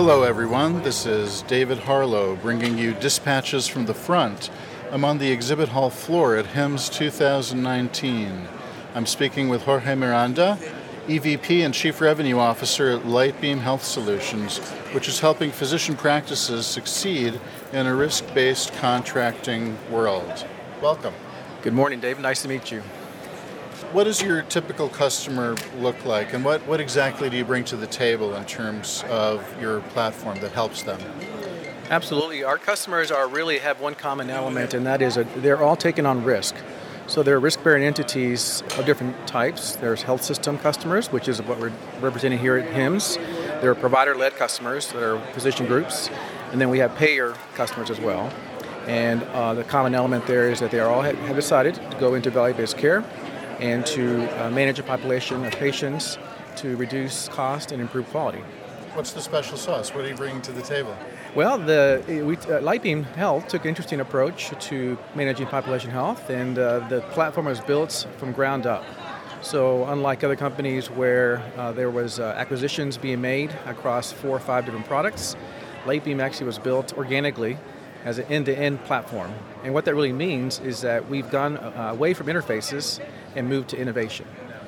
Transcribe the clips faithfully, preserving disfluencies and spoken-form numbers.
Hello everyone, this is David Harlow bringing you dispatches from the front. I'm on the exhibit hall floor at HIMSS two thousand nineteen. I'm speaking with Jorge Miranda, E V P and Chief Revenue Officer at Lightbeam Health Solutions, which is helping physician practices succeed in a risk-based contracting world. Welcome. Good morning, Dave. Nice to meet you. What does your typical customer look like, and what, what exactly do you bring to the table in terms of your platform that helps them? Absolutely. Our customers are really have one common element, and that is a, they're all taking on risk. So they're risk-bearing entities of different types. There's health system customers, which is what we're representing here at HIMSS. There are provider-led customers that are physician groups, and then we have payer customers as well. And uh, the common element there is that they are all have, have decided to go into value-based care and to uh, manage a population of patients to reduce cost and improve quality. What's the special sauce? What are you bringing to the table? Well, the we, uh, Lightbeam Health took an interesting approach to managing population health, and uh, the platform was built from ground up. So unlike other companies where uh, there was uh, acquisitions being made across four or five different products, Lightbeam actually was built organically as an end-to-end platform. And what that really means is that we've gone uh, away from interfaces and moved to innovation.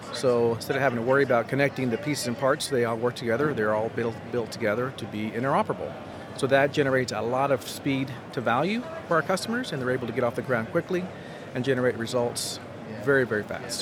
So instead of having to worry about connecting the pieces and parts, they all work together. They're all built, built together to be interoperable. So that generates a lot of speed to value for our customers, and they're able to get off the ground quickly and generate results very, very fast.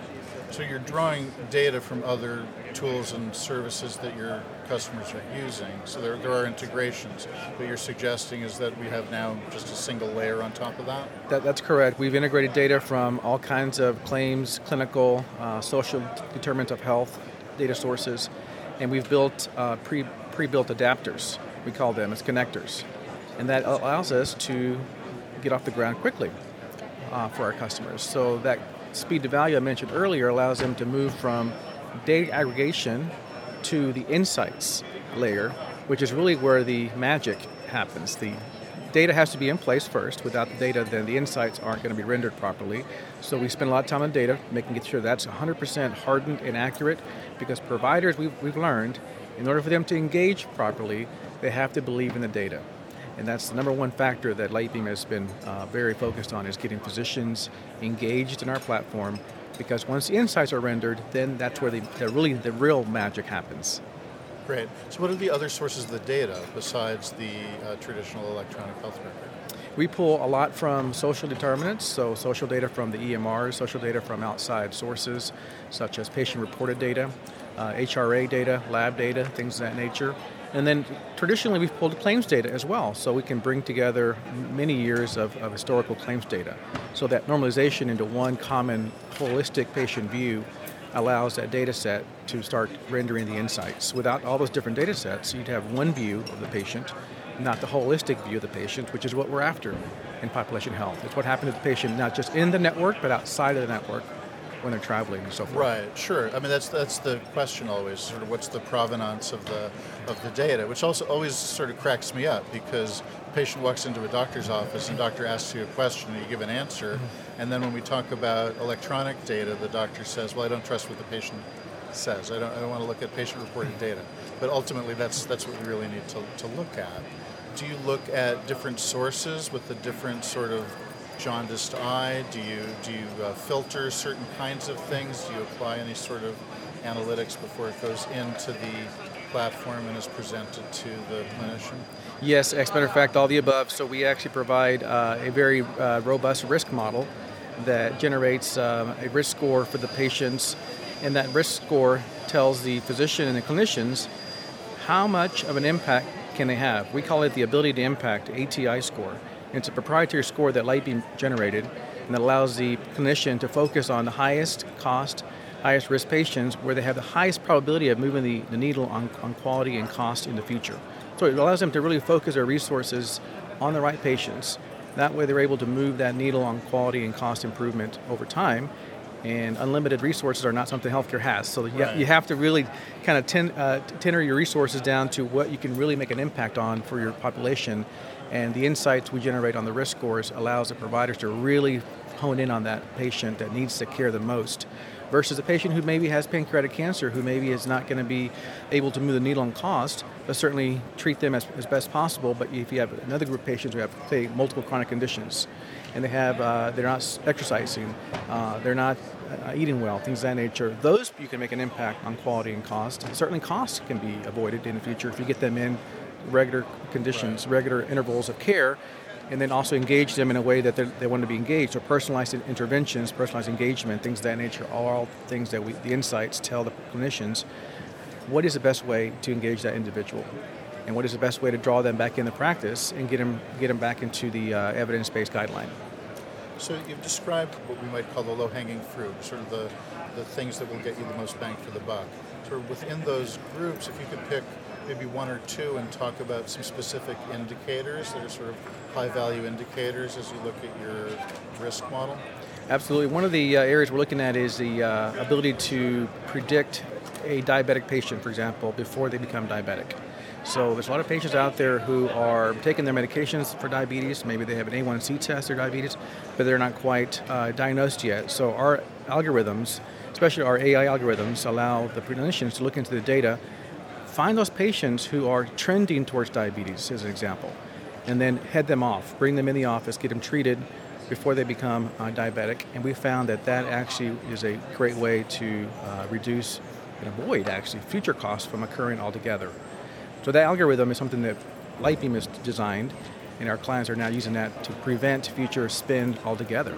So you're drawing data from other tools and services that your customers are using. So there, there are integrations. What you're suggesting is that we have now just a single layer on top of that? that that's correct. We've integrated data from all kinds of claims, clinical, uh, social determinants of health data sources, and we've built uh, pre, pre-built adapters. We call them as connectors. And that allows us to get off the ground quickly uh, for our customers. So that speed to value I mentioned earlier allows them to move from data aggregation to the insights layer, which is really where the magic happens. The data has to be in place first. Without the data, then the insights aren't going to be rendered properly. So we spend a lot of time on data, making sure that's one hundred percent hardened and accurate, because providers, we've, we've learned, in order for them to engage properly, they have to believe in the data. And that's the number one factor that Lightbeam has been uh, very focused on, is getting physicians engaged in our platform, because once the insights are rendered, then that's where the, the really the real magic happens. Great. So what are the other sources of the data besides the uh, traditional electronic health record? We pull a lot from social determinants, so social data from the E M Rs, social data from outside sources, such as patient-reported data, uh, H R A data, lab data, things of that nature. And then traditionally we've pulled claims data as well, so we can bring together many years of, of historical claims data. So that normalization into one common holistic patient view allows that data set to start rendering the insights. Without all those different data sets, you'd have one view of the patient, not the holistic view of the patient, which is what we're after in population health. It's what happened to the patient, not just in the network, but outside of the network when they're traveling and so forth. Right, sure. I mean, that's that's the question always, sort of what's the provenance of the of the data, which also always sort of cracks me up, because a patient walks into a doctor's office and the doctor asks you a question and you give an answer, mm-hmm. and then when we talk about electronic data, the doctor says, well, I don't trust what the patient says. I don't I don't want to look at patient-reported data. But ultimately, that's that's what we really need to, to look at. Do you look at different sources with the different sort of jaundiced eye? Do you do you uh, filter certain kinds of things? Do you apply any sort of analytics before it goes into the platform and is presented to the clinician? Yes, as a matter of fact, all the above. So we actually provide uh, a very uh, robust risk model that generates um, a risk score for the patients, and that risk score tells the physician and the clinicians how much of an impact can they have. We call it the ability to impact, A T I score. It's a proprietary score that Lightbeam generated, and that allows the clinician to focus on the highest cost, highest risk patients where they have the highest probability of moving the, the needle on, on quality and cost in the future. So it allows them to really focus their resources on the right patients. That way they're able to move that needle on quality and cost improvement over time, and unlimited resources are not something healthcare has. So you, right. you have to really kind of ten, uh, tenor your resources down to what you can really make an impact on for your population. And the insights we generate on the risk scores allows the providers to really hone in on that patient that needs the care the most, versus a patient who maybe has pancreatic cancer, who maybe is not going to be able to move the needle on cost, but certainly treat them as, as best possible. But if you have another group of patients who have, say, multiple chronic conditions, and they have uh, they're not exercising, uh, they're not uh, eating well, things of that nature, those you can make an impact on quality and cost. Certainly costs can be avoided in the future if you get them in regular conditions, right. regular intervals of care, and then also engage them in a way that they want to be engaged. So personalized interventions, personalized engagement, things of that nature, are all things that we, the insights tell the clinicians what is the best way to engage that individual, and what is the best way to draw them back into practice and get them get them back into the uh, evidence-based guideline. So you've described what we might call the low-hanging fruit, sort of the, the things that will get you the most bang for the buck. Sort of within those groups, if you could pick maybe one or two and talk about some specific indicators that are sort of high-value indicators as you look at your risk model? Absolutely. One of the uh, areas we're looking at is the uh, ability to predict a diabetic patient, for example, before they become diabetic. So there's a lot of patients out there who are taking their medications for diabetes. Maybe they have an A one C test for diabetes, but they're not quite uh, diagnosed yet. So our algorithms, especially our A I algorithms, allow the clinicians to look into the data, find those patients who are trending towards diabetes, as an example, and then head them off, bring them in the office, get them treated before they become uh, diabetic. And we found that that actually is a great way to uh, reduce and avoid, actually, future costs from occurring altogether. So that algorithm is something that Lightbeam has designed, and our clients are now using that to prevent future spend altogether.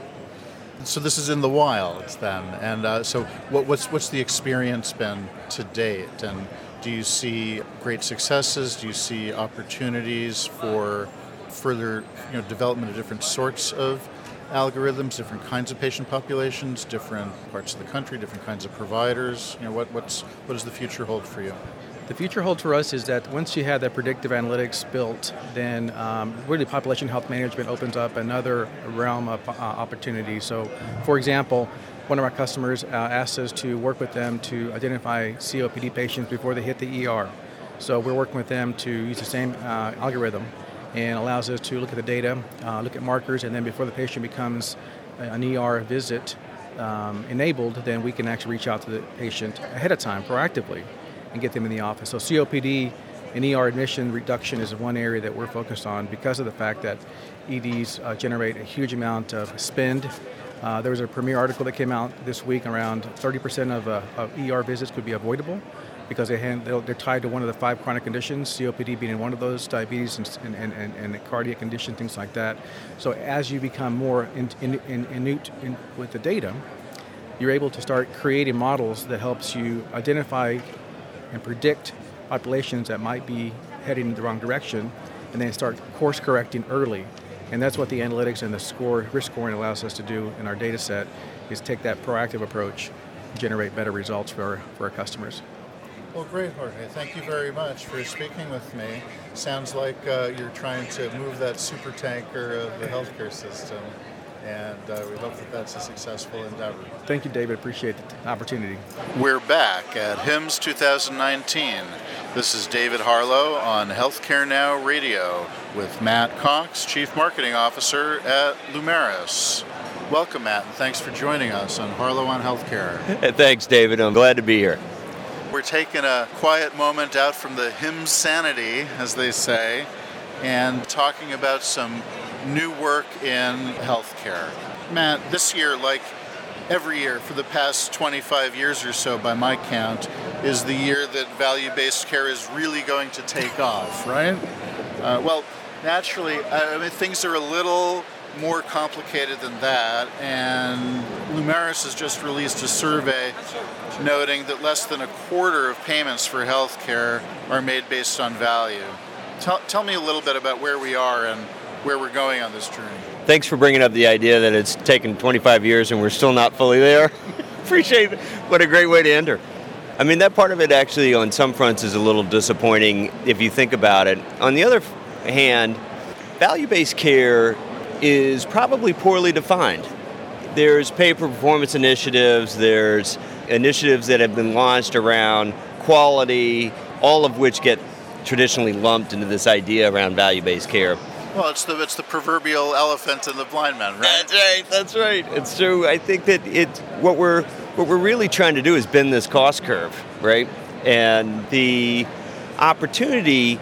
So this is in the wild then, and uh, so what, what's what's the experience been to date, and do you see great successes? Do you see opportunities for further, you know, development of different sorts of algorithms, different kinds of patient populations, different parts of the country, different kinds of providers? You know, what what's what does the future hold for you? The future holds for us is that once you have that predictive analytics built, then um, really population health management opens up another realm of uh, opportunity. So, for example, one of our customers uh, asked us to work with them to identify C O P D patients before they hit the E R. So we're working with them to use the same uh, algorithm, and allows us to look at the data, uh, look at markers, and then before the patient becomes an E R visit um, enabled, then we can actually reach out to the patient ahead of time proactively and get them in the office. So C O P D and E R admission reduction is one area that we're focused on because of the fact that E Ds uh, generate a huge amount of spend. Uh, there was a premier article that came out this week around thirty percent of, uh, of E R visits could be avoidable because they hand, they're tied to one of the five chronic conditions, C O P D being one of those, diabetes and, and, and, and a cardiac condition, things like that. So as you become more in, in, in, in, in, with the data, you're able to start creating models that helps you identify and predict populations that might be heading in the wrong direction, and then start course correcting early. And that's what the analytics and the score, risk scoring allows us to do in our data set, is take that proactive approach and generate better results for our, for our customers. Well, great, Jorge. Thank you very much for speaking with me. Sounds like uh, you're trying to move that super tanker of the healthcare system, and uh, we hope that that's a successful endeavor. Thank you, David. Appreciate the opportunity. We're back at HIMSS twenty nineteen. This is David Harlow on Healthcare Now Radio with Matt Cox, Chief Marketing Officer at Lumeris. Welcome, Matt, and thanks for joining us on Harlow on Healthcare. Hey, thanks, David. I'm glad to be here. We're taking a quiet moment out from the HIMSS sanity, as they say, and talking about some new work in healthcare. Matt, this year, like every year for the past twenty-five years or so by my count, is the year that value-based care is really going to take off, right? Uh, well, naturally, I mean, things are a little more complicated than that, and Lumeris has just released a survey noting that less than a quarter of payments for healthcare are made based on value. Tell, tell me a little bit about where we are and where we're going on this journey. Thanks for bringing up the idea that it's taken twenty-five years and we're still not fully there. Appreciate it. What a great way to enter. I mean, that part of it actually on some fronts is a little disappointing if you think about it. On the other hand, value-based care is probably poorly defined. There's pay-for-performance initiatives, there's initiatives that have been launched around quality, all of which get traditionally lumped into this idea around value-based care. Well, it's the it's the proverbial elephant in the blind man, right? That's right. That's right. It's true. I think that it what we're what we're really trying to do is bend this cost curve, right? And the opportunity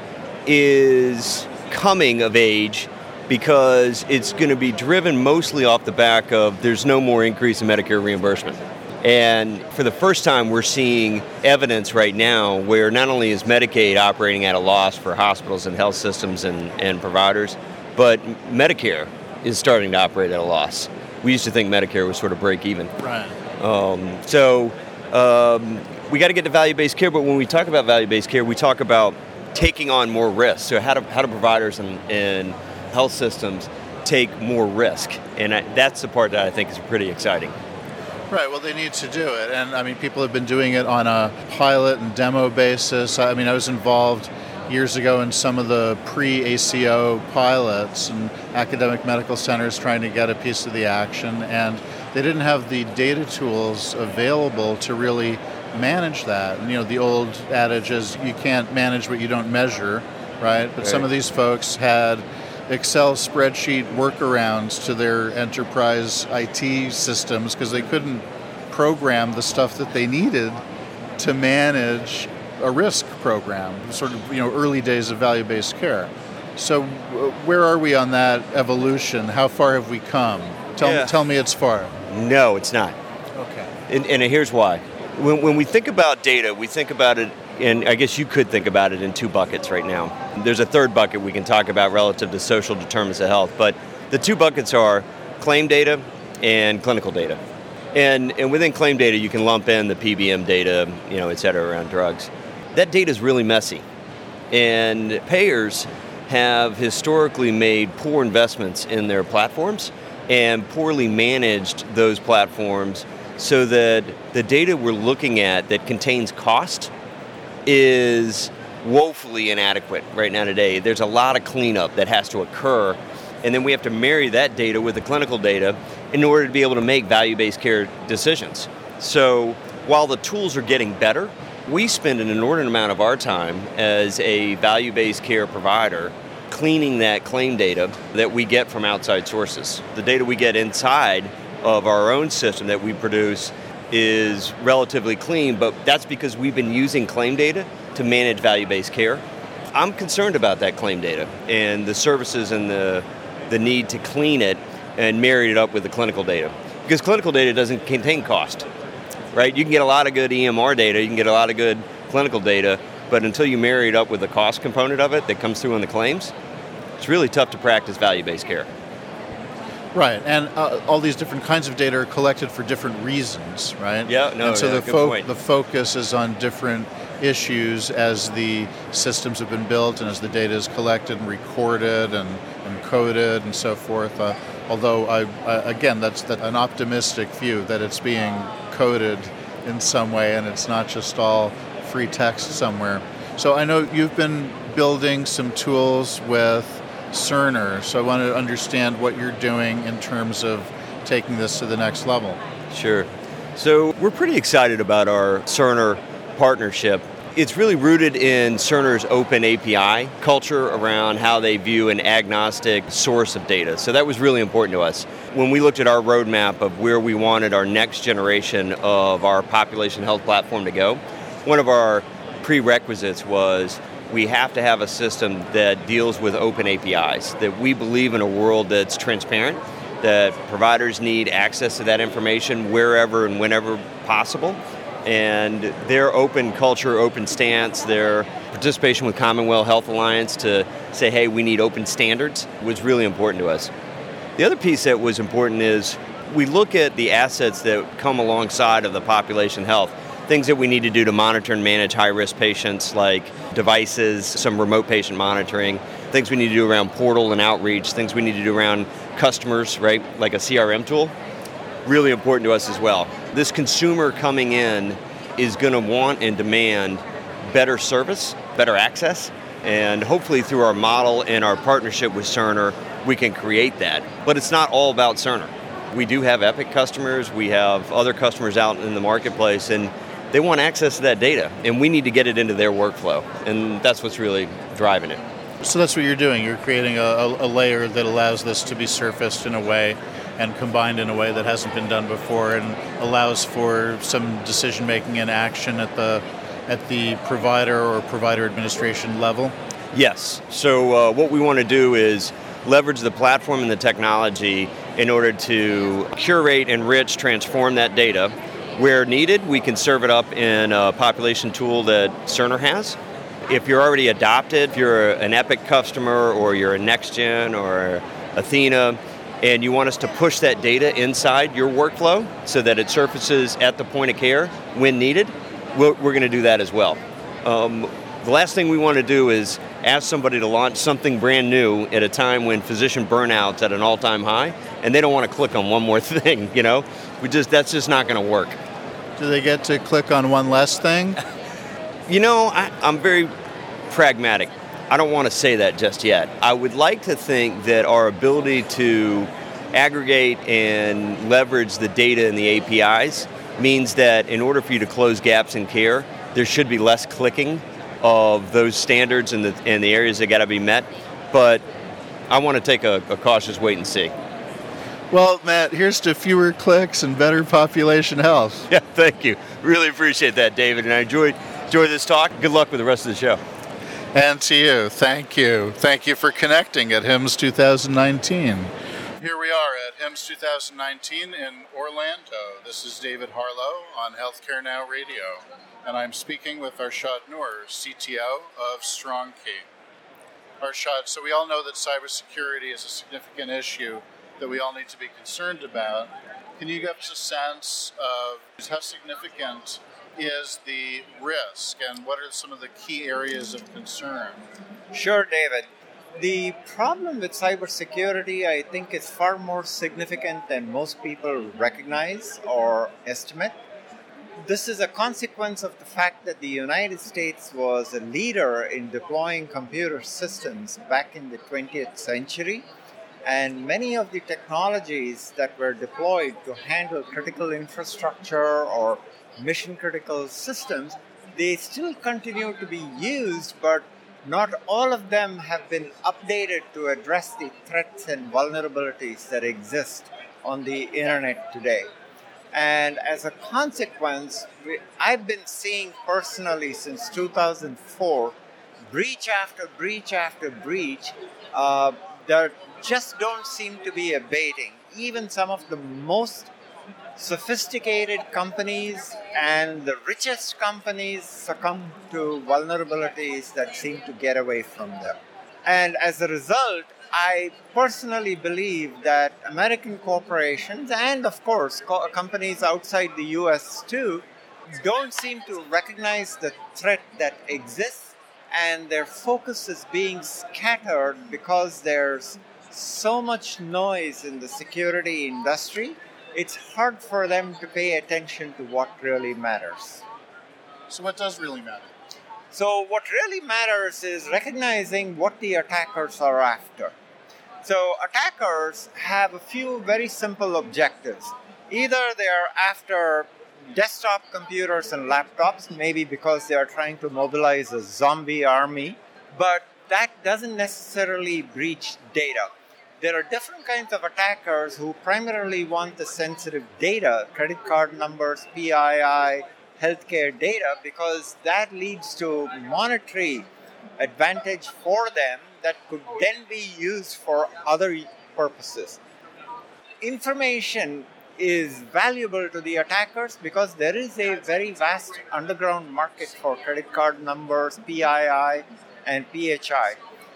is coming of age because it's going to be driven mostly off the back of there's no more increase in Medicare reimbursement. And for the first time, we're seeing evidence right now where not only is Medicaid operating at a loss for hospitals and health systems and, and providers, but Medicare is starting to operate at a loss. We used to think Medicare was sort of break even. Right. Um, so um, we got to get to value-based care, but when we talk about value-based care, we talk about taking on more risk. So how do, how do providers and, and health systems take more risk? And I, that's the part that I think is pretty exciting. Right, well, they need to do it. And I mean, people have been doing it on a pilot and demo basis. I mean, I was involved years ago in some of the pre-A C O pilots and academic medical centers trying to get a piece of the action. And they didn't have the data tools available to really manage that. And, you know, the old adage is you can't manage what you don't measure, right? But right. Some of these folks had Excel spreadsheet workarounds to their enterprise I T systems because they couldn't program the stuff that they needed to manage a risk program, sort of, you know, early days of value-based care. So uh, where are we on that evolution? How far have we come? Tell, yeah. tell me it's far. No, it's not. Okay. And, and here's why. When, when we think about data, we think about it, and I guess you could think about it in two buckets right now. There's a third bucket we can talk about relative to social determinants of health, but the two buckets are claim data and clinical data. And, and within claim data, you can lump in the P B M data, you know, et cetera, around drugs. That data is really messy. And payers have historically made poor investments in their platforms and poorly managed those platforms so that the data we're looking at that contains cost is woefully inadequate right now today. There's a lot of cleanup that has to occur, and then we have to marry that data with the clinical data in order to be able to make value-based care decisions. So while the tools are getting better, we spend an inordinate amount of our time as a value-based care provider cleaning that claim data that we get from outside sources. The data we get inside of our own system that we produce is relatively clean, but that's because we've been using claim data to manage value-based care. I'm concerned about that claim data and the services and the, the need to clean it and marry it up with the clinical data. Because clinical data doesn't contain cost, right? You can get a lot of good E M R data, you can get a lot of good clinical data, but until you marry it up with the cost component of it that comes through in the claims, it's really tough to practice value-based care. Right, and uh, all these different kinds of data are collected for different reasons, right? Yeah, no, and so yeah, the, good fo- point. the focus is on different issues as the systems have been built and as the data is collected and recorded and, and coded and so forth. Uh, although, I, I, again, that's that, an optimistic view that it's being coded in some way and it's not just all free text somewhere. So I know you've been building some tools with Cerner, so I want to understand what you're doing in terms of taking this to the next level. Sure. So we're pretty excited about our Cerner partnership. It's really rooted in Cerner's open A P I culture around how they view an agnostic source of data. So that was really important to us. When we looked at our roadmap of where we wanted our next generation of our population health platform to go, one of our prerequisites was we have to have a system that deals with open A P Is, that we believe in a world that's transparent, that providers need access to that information wherever and whenever possible. And their open culture, open stance, their participation with Commonwealth Health Alliance to say, hey, we need open standards was really important to us. The other piece that was important is we look at the assets that come alongside of the population health, things that we need to do to monitor and manage high-risk patients like devices, some remote patient monitoring, things we need to do around portal and outreach, things we need to do around customers, right, like a C R M tool. Really important to us as well. This consumer coming in is going to want and demand better service, better access, and hopefully through our model and our partnership with Cerner, we can create that. But it's not all about Cerner. We do have Epic customers, we have other customers out in the marketplace, and they want access to that data, and we need to get it into their workflow, and that's what's really driving it. So that's what you're doing. You're creating a, a, a layer that allows this to be surfaced in a way and combined in a way that hasn't been done before and allows for some decision-making and action at the at the provider or provider administration level? Yes. So uh, what we want to do is leverage the platform and the technology in order to curate, enrich, transform that data. Where needed, we can serve it up in a population tool that Cerner has. If you're already adopted, if you're an Epic customer or you're a NextGen or Athena, and you want us to push that data inside your workflow so that it surfaces at the point of care when needed, we're, we're going to do that as well. Um, the last thing we want to do is ask somebody to launch something brand new at a time when physician burnout's at an all-time high, and they don't want to click on one more thing, you know? We just that's just not going to work. Do they get to click on one less thing? You know, I, I'm very pragmatic. I don't want to say that just yet. I would like to think that our ability to aggregate and leverage the data and the A P Is means that in order for you to close gaps in care, there should be less clicking of those standards and the and the areas that got to be met. But I want to take a, a cautious wait and see. Well, Matt, here's to fewer clicks and better population health. Yeah, thank you. Really appreciate that, David, and I enjoyed enjoyed this talk. Good luck with the rest of the show. And to you, thank you. Thank you for connecting at HIMSS twenty nineteen. Here we are at HIMSS twenty nineteen in Orlando. This is David Harlow on Healthcare Now Radio, and I'm speaking with Arshad Noor, C T O of StrongKey. Arshad, so we all know that cybersecurity is a significant issue that we all need to be concerned about. Can you give us a sense of how significant is the risk, and what are some of the key areas of concern? Sure, David. The problem with cybersecurity, I think, is far more significant than most people recognize or estimate. This is a consequence of the fact that the United States was a leader in deploying computer systems back in the twentieth century. And many of the technologies that were deployed to handle critical infrastructure or mission-critical systems, they still continue to be used, but not all of them have been updated to address the threats and vulnerabilities that exist on the internet today. And as a consequence, we, I've been seeing personally since two thousand four, breach after breach after breach, uh, that just don't seem to be abating. Even some of the most sophisticated companies and the richest companies succumb to vulnerabilities that seem to get away from them. And as a result, I personally believe that American corporations and, of course, co- companies outside the U S too, don't seem to recognize the threat that exists, and their focus is being scattered because there's so much noise in the security industry. It's hard for them to pay attention to what really matters. So what does really matter? So what really matters is recognizing what the attackers are after. So attackers have a few very simple objectives. Either they are after desktop computers and laptops, maybe because they are trying to mobilize a zombie army, but that doesn't necessarily breach data. There are different kinds of attackers who primarily want the sensitive data, credit card numbers, P I I, healthcare data, because that leads to monetary advantage for them that could then be used for other purposes. Information is valuable to the attackers because there is a very vast underground market for credit card numbers, P I I, and P H I.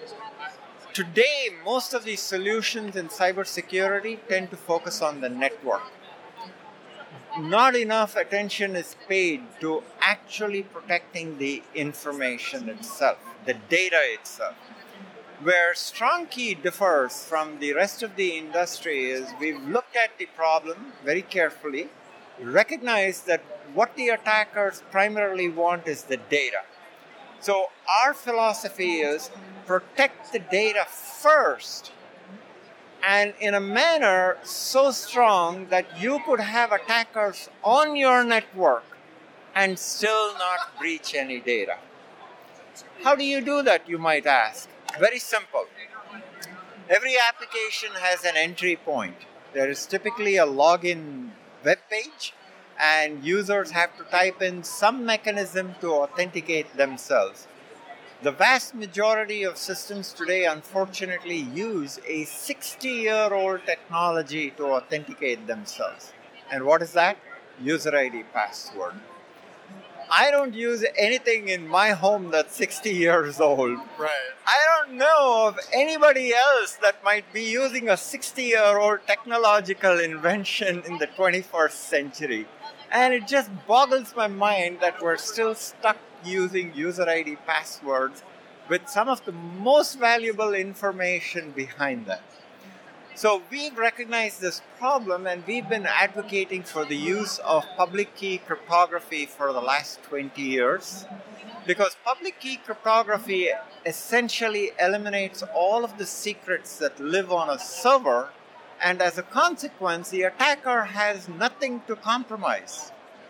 Today, most of these solutions in cybersecurity tend to focus on the network. Not enough attention is paid to actually protecting the information itself, the data itself. Where StrongKey differs from the rest of the industry is we've looked at the problem very carefully, recognized that what the attackers primarily want is the data. So our philosophy is protect the data first, and in a manner so strong that you could have attackers on your network and still not breach any data. How do you do that, you might ask? Very simple. Every application has an entry point. There is typically a login web page, and users have to type in some mechanism to authenticate themselves. The vast majority of systems today, unfortunately, use a sixty-year-old technology to authenticate themselves. And what is that? User I D password. I don't use anything in my home that's sixty years old. Right. I don't know of anybody else that might be using a sixty-year-old technological invention in the twenty-first century. And it just boggles my mind that we're still stuck using user I D passwords with some of the most valuable information behind them. So we've recognized this problem, and we've been advocating for the use of public key cryptography for the last twenty years, because public key cryptography essentially eliminates all of the secrets that live on a server, and as a consequence, the attacker has nothing to compromise.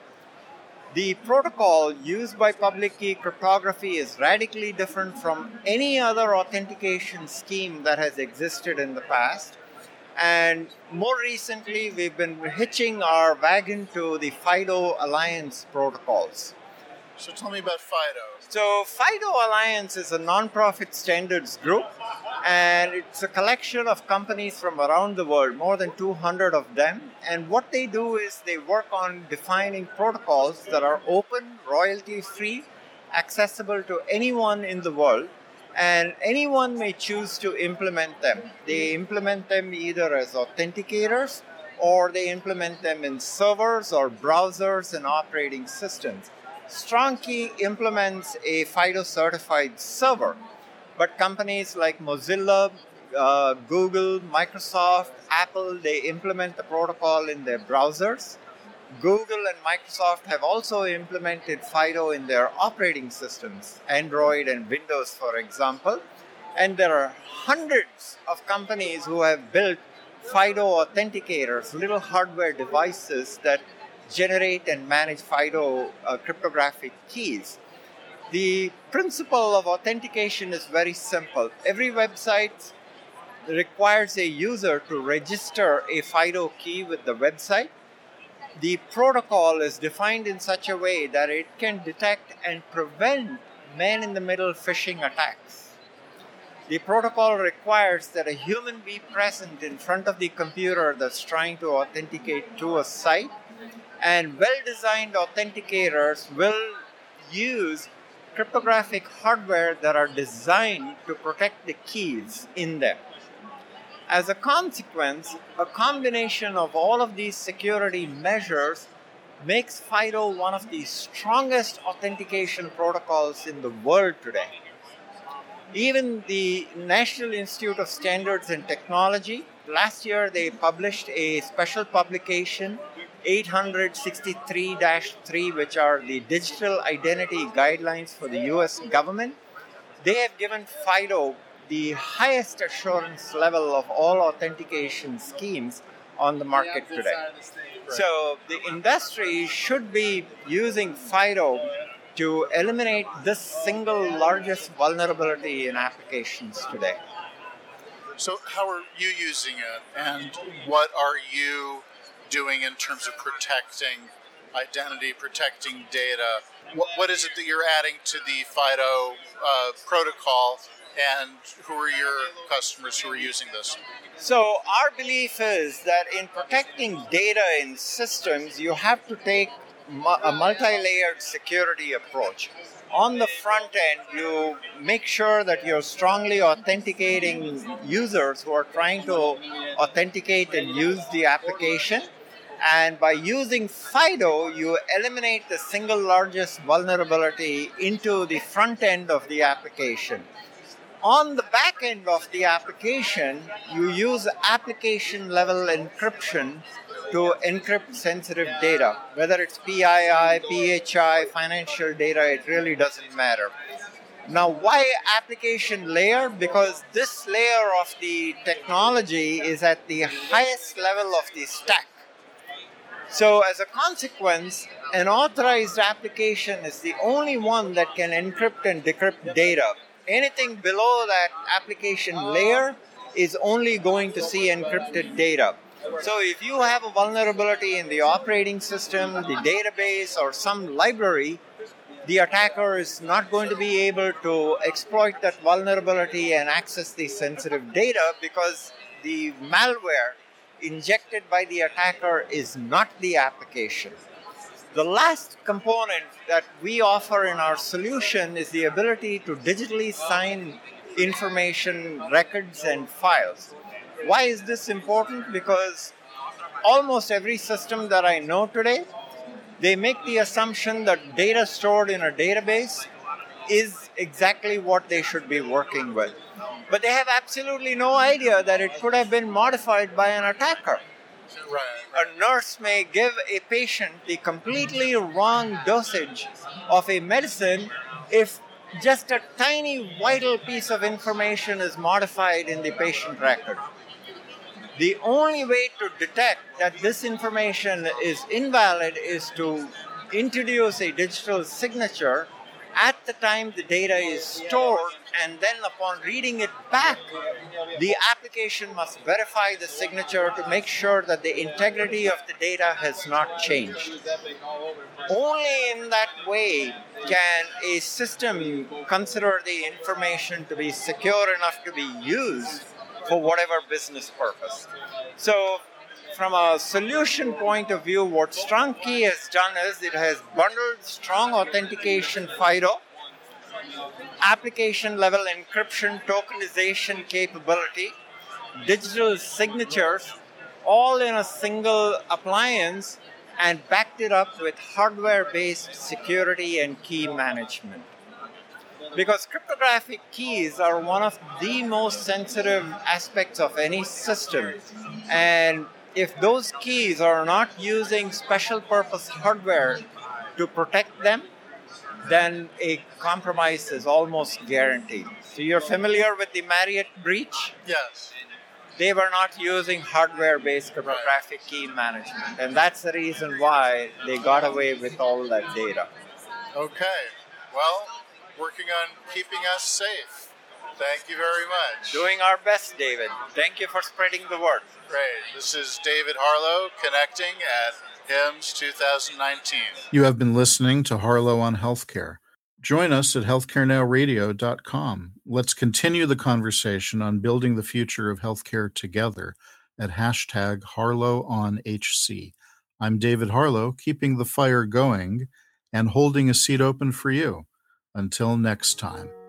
The protocol used by public key cryptography is radically different from any other authentication scheme that has existed in the past. And more recently, we've been hitching our wagon to the FIDO Alliance protocols. So tell me about FIDO. So FIDO Alliance is a nonprofit standards group, and it's a collection of companies from around the world, more than two hundred of them. And what they do is they work on defining protocols that are open, royalty-free, accessible to anyone in the world, and anyone may choose to implement them. They implement them either as authenticators, or they implement them in servers or browsers and operating systems. StrongKey implements a FIDO certified server, but companies like Mozilla, uh, Google, Microsoft, Apple, they implement the protocol in their browsers. Google and Microsoft have also implemented FIDO in their operating systems, Android and Windows, for example. And there are hundreds of companies who have built FIDO authenticators, little hardware devices that generate and manage FIDO uh, cryptographic keys. The principle of authentication is very simple. Every website requires a user to register a FIDO key with the website. The protocol is defined in such a way that it can detect and prevent man-in-the-middle phishing attacks. The protocol requires that a human be present in front of the computer that's trying to authenticate to a site, and well-designed authenticators will use cryptographic hardware that are designed to protect the keys in them. As a consequence, a combination of all of these security measures makes FIDO one of the strongest authentication protocols in the world today. Even the National Institute of Standards and Technology, last year they published a special publication, eight sixty-three dash three, which are the digital identity guidelines for the U S government. They have given FIDO the highest assurance level of all authentication schemes on the market today. So the industry should be using FIDO to eliminate this single largest vulnerability in applications today. So how are you using it, and what are you doing in terms of protecting identity, protecting data? What, what is it that you're adding to the FIDO uh, protocol, and who are your customers who are using this? So our belief is that in protecting data in systems, you have to take a multi-layered security approach. On the front end, you make sure that you're strongly authenticating users who are trying to authenticate and use the application. And by using FIDO, you eliminate the single largest vulnerability into the front end of the application. On the back end of the application, you use application level encryption to encrypt sensitive data. Whether it's P I I, P H I, financial data, it really doesn't matter. Now, why application layer? Because this layer of the technology is at the highest level of the stack. So as a consequence, an authorized application is the only one that can encrypt and decrypt data. Anything below that application layer is only going to see encrypted data. So if you have a vulnerability in the operating system, the database, or some library, the attacker is not going to be able to exploit that vulnerability and access the sensitive data because the malware injected by the attacker is not the application. The last component that we offer in our solution is the ability to digitally sign information, records, and files. Why is this important? Because almost every system that I know today, they make the assumption that data stored in a database is exactly what they should be working with. But they have absolutely no idea that it could have been modified by an attacker. Right. A nurse may give a patient the completely wrong dosage of a medicine if just a tiny vital piece of information is modified in the patient record. The only way to detect that this information is invalid is to introduce a digital signature at the time the data is stored, and then upon reading it back, the application must verify the signature to make sure that the integrity of the data has not changed. Only in that way can a system consider the information to be secure enough to be used for whatever business purpose. So, from a solution point of view, what StrongKey has done is it has bundled strong authentication FIDO, application level encryption tokenization capability, digital signatures, all in a single appliance, and backed it up with hardware-based security and key management. Because cryptographic keys are one of the most sensitive aspects of any system, and if those keys are not using special purpose hardware to protect them, then a compromise is almost guaranteed. So you're familiar with the Marriott breach? Yes. They were not using hardware-based cryptographic key management, and that's the reason why they got away with all that data. Okay. Well, working on keeping us safe. Thank you very much. Doing our best, David. Thank you for spreading the word. Great. This is David Harlow connecting at HIMSS twenty nineteen. You have been listening to Harlow on Healthcare. Join us at healthcare now radio dot com. Let's continue the conversation on building the future of healthcare together at hashtag Harlow on H C. I'm David Harlow, keeping the fire going and holding a seat open for you. Until next time.